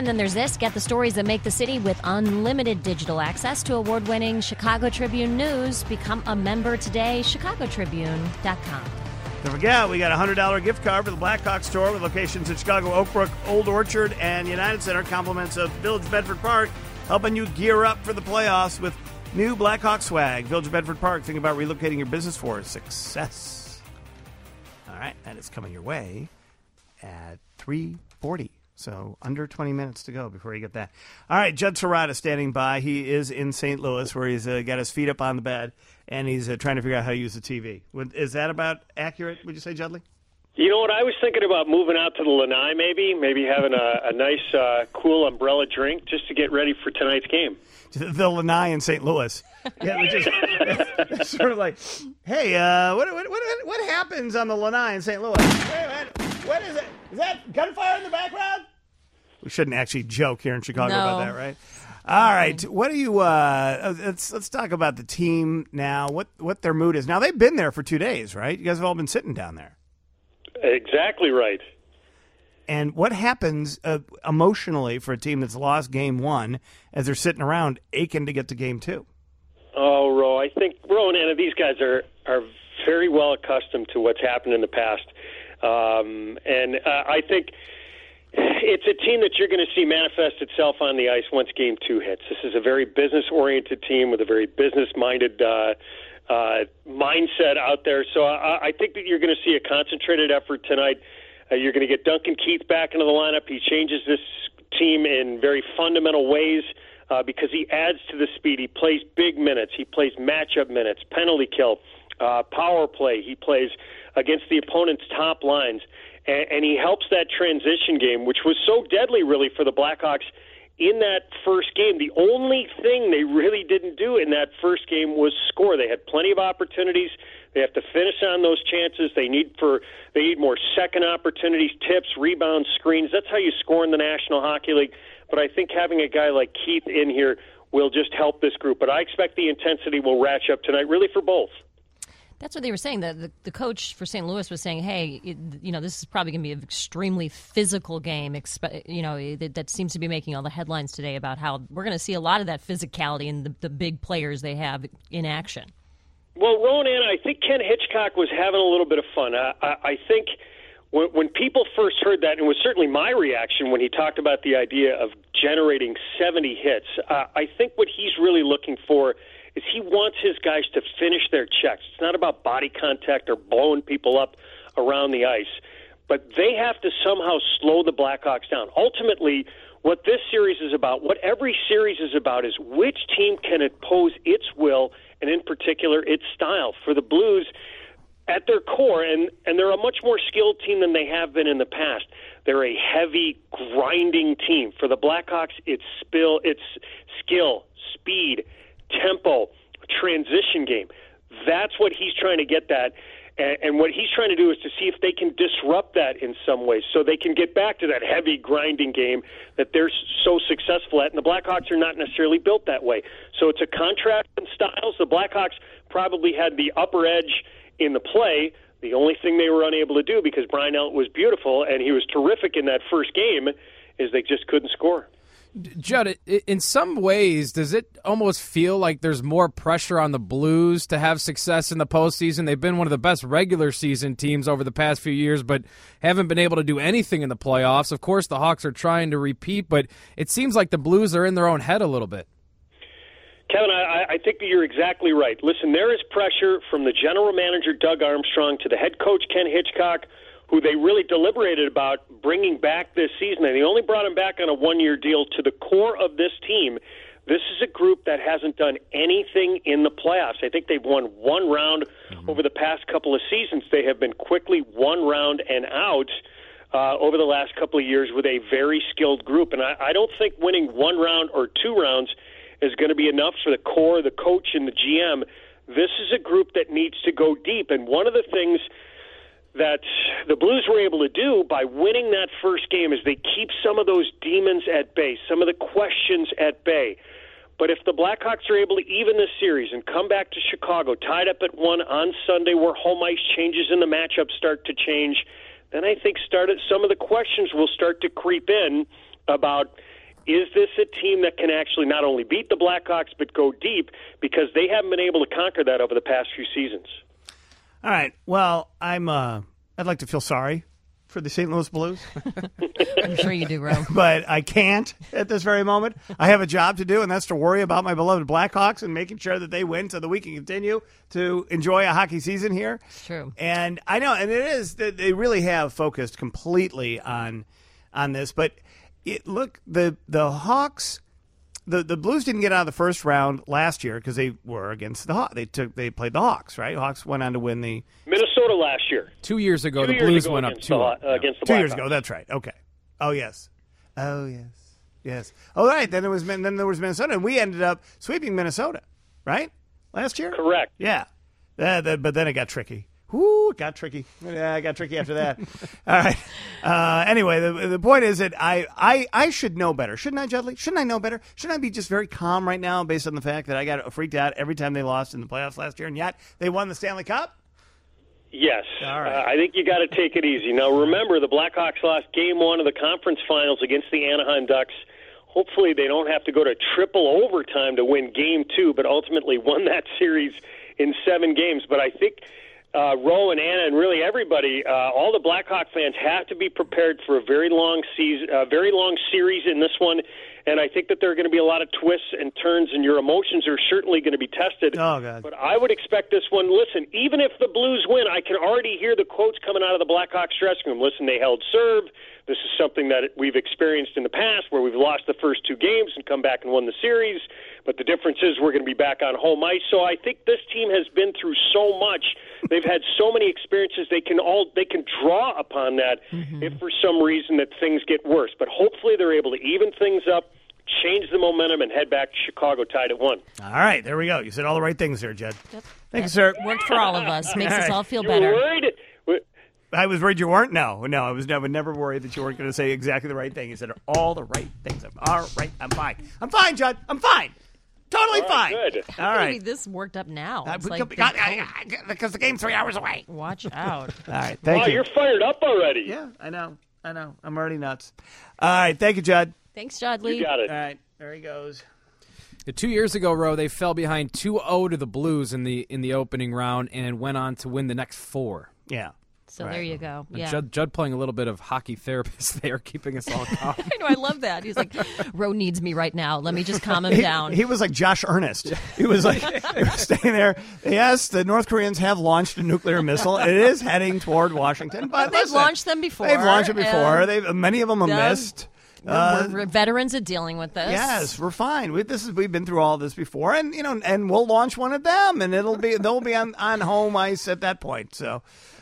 And then there's this. Get the stories that make the city with unlimited digital access to award-winning Chicago Tribune news. Become a member today, chicagotribune.com. Don't forget, we got a $100 gift card for the Blackhawk store with locations in Chicago, Oak Brook, Old Orchard, and United Center. Compliments of Village Bedford Park, helping you gear up for the playoffs with new Blackhawk swag. Village Bedford Park, think about relocating your business for success. All right, that is coming your way at 3:40. So under 20 minutes to go before you get that. All right, Judd Serrata standing by. He is in St. Louis where he's got his feet up on the bed, and he's trying to figure out how to use the TV. Is that about accurate, would you say, Judley? You know what, I was thinking about moving out to the Lanai maybe having a nice, cool umbrella drink just to get ready for tonight's game. The Lanai in St. Louis. Yeah, it's sort of like, hey, what happens on the Lanai in St. Louis? What is it? Is that gunfire in the background? We shouldn't actually joke here in Chicago about that, right? All right. What do you? Let's talk about the team now. What their mood is now? They've been there for 2 days, right? You guys have all been sitting down there. Exactly right. And what happens emotionally for a team that's lost game one as they're sitting around aching to get to game two? Oh, Ro, I think Ro and Anna, these guys are very well accustomed to what's happened in the past. And I think it's a team that you're going to see manifest itself on the ice once game two hits. This is a very business-oriented team with a very business-minded mindset out there. So I think that you're going to see a concentrated effort tonight. You're going to get Duncan Keith back into the lineup. He changes this team in very fundamental ways because he adds to the speed. He plays big minutes. He plays matchup minutes, penalty kill, power play. He plays against the opponent's top lines. And he helps that transition game, which was so deadly, really, for the Blackhawks in that first game. The only thing they really didn't do in that first game was score. They had plenty of opportunities. They have to finish on those chances. They need more second opportunities, tips, rebounds, screens. That's how you score in the National Hockey League. But I think having a guy like Keith in here will just help this group. But I expect the intensity will ratchet up tonight, really, for both. That's what they were saying. The coach for St. Louis was saying, hey, this is probably going to be an extremely physical game. That seems to be making all the headlines today about how we're going to see a lot of that physicality in the big players they have in action. Well, Ronan, I think Ken Hitchcock was having a little bit of fun. I think when people first heard that, and it was certainly my reaction when he talked about the idea of generating 70 hits, I think what he's really looking for is he wants his guys to finish their checks. It's not about body contact or blowing people up around the ice, but they have to somehow slow the Blackhawks down. Ultimately, what this series is about, what every series is about, is which team can impose its will, and in particular, its style. For the Blues, at their core, and they're a much more skilled team than they have been in the past, they're a heavy, grinding team. For the Blackhawks, it's skill, speed, tempo, transition game. That's what he's trying to get at. And what he's trying to do is to see if they can disrupt that in some ways so they can get back to that heavy grinding game that they're so successful at. And the Blackhawks are not necessarily built that way. So it's a contrast in styles. The Blackhawks probably had the upper edge in the play. The only thing they were unable to do, because Brian Elliott was beautiful and he was terrific in that first game, is they just couldn't score. Judd, in some ways, does it almost feel like there's more pressure on the Blues to have success in the postseason? They've been one of the best regular season teams over the past few years, but haven't been able to do anything in the playoffs. Of course, the Hawks are trying to repeat, but it seems like the Blues are in their own head a little bit. Kevin, I think that you're exactly right. Listen, there is pressure from the general manager, Doug Armstrong, to the head coach, Ken Hitchcock, who they really deliberated about bringing back this season. And they only brought him back on a one-year deal. To the core of this team, this is a group that hasn't done anything in the playoffs. I think they've won one round over the past couple of seasons. They have been quickly one round and out over the last couple of years with a very skilled group. And I don't think winning one round or two rounds is going to be enough for the core, the coach, and the GM. This is a group that needs to go deep. And one of the things that the Blues were able to do by winning that first game is they keep some of those demons at bay, some of the questions at bay. But if the Blackhawks are able to even this series and come back to Chicago, tied up at 1 on Sunday where home ice changes and the matchups start to change, then I think some of the questions will start to creep in about, is this a team that can actually not only beat the Blackhawks but go deep, because they haven't been able to conquer that over the past few seasons. All right. Well, I'd like to feel sorry for the St. Louis Blues. I'm sure you do, Ro. But I can't at this very moment. I have a job to do, and that's to worry about my beloved Blackhawks and making sure that they win so that we can continue to enjoy a hockey season here. It's true. And I know, and it is, they really have focused completely on this. But the Hawks, the Blues didn't get out of the first round last year because they were against the Hawks. They played the Hawks, right? Hawks went on to win the Minnesota last year. 2 years ago, the Blues went up 2-0 against the 2 years Blackhawks. ago. That's right. Okay. Oh yes. Yes. Oh right. Then there was Minnesota, and we ended up sweeping Minnesota, right? Last year. Correct. Yeah. But then it got tricky. Whoo, it got tricky. Yeah, it got tricky after that. All right. Anyway, the point is that I should know better. Shouldn't I, Judley? Shouldn't I know better? Shouldn't I be just very calm right now based on the fact that I got freaked out every time they lost in the playoffs last year, and yet they won the Stanley Cup? Yes. All right. I think you got to take it easy. Now, remember, the Blackhawks lost Game 1 of the conference finals against the Anaheim Ducks. Hopefully they don't have to go to triple overtime to win Game 2, but ultimately won that series in 7 games. But I think Ro and Anna and really everybody, all the Blackhawk fans have to be prepared for a very long season, very long series in this one. And I think that there are going to be a lot of twists and turns, and your emotions are certainly going to be tested. Oh, God. But I would expect this one. Listen, even if the Blues win, I can already hear the quotes coming out of the Blackhawks dressing room. Listen, they held serve. This is something that we've experienced in the past where we've lost the first 2 games and come back and won the series. But the difference is we're going to be back on home ice. So I think this team has been through so much. They've had so many experiences. They can draw upon that if for some reason that things get worse. But hopefully they're able to even things up, change the momentum, and head back to Chicago tied at 1. All right, there we go. You said all the right things there, Jed. Yep. Thank you, sir. Worked for all of us. Makes us all feel You better. were worried? I was worried you weren't. No, I was never worried that you weren't going to say exactly the right thing. You said all the right things. All right, I'm fine. I'm fine, Judd. I'm fine. Totally fine. Good. All How can you right. be this worked up now? It's like Because the game's 3 hours away. watch out. All right, thank you. You're fired up already. Yeah, I know. I'm already nuts. All right, thank you, Judd. Thanks, Jodley. You got it. All right, there he goes. 2 years ago, Ro, they fell behind 2-0 to the Blues in the opening round and went on to win the next 4. Yeah. So Right. there you go. And Yeah. Judd playing a little bit of hockey therapist there, keeping us all calm. I know. I love that. He's like, Ro needs me right now. Let me just calm him down. He was like Josh Earnest. He was like he was staying there. Yes, the North Koreans have launched a nuclear missile. It is heading toward Washington, but They've listen, launched them before. They've launched it before. and Many of them have missed. We're veterans at dealing with this. Yes, we're fine. We've been through all this before, and and we'll launch one of them, and they'll be on home ice at that point. So,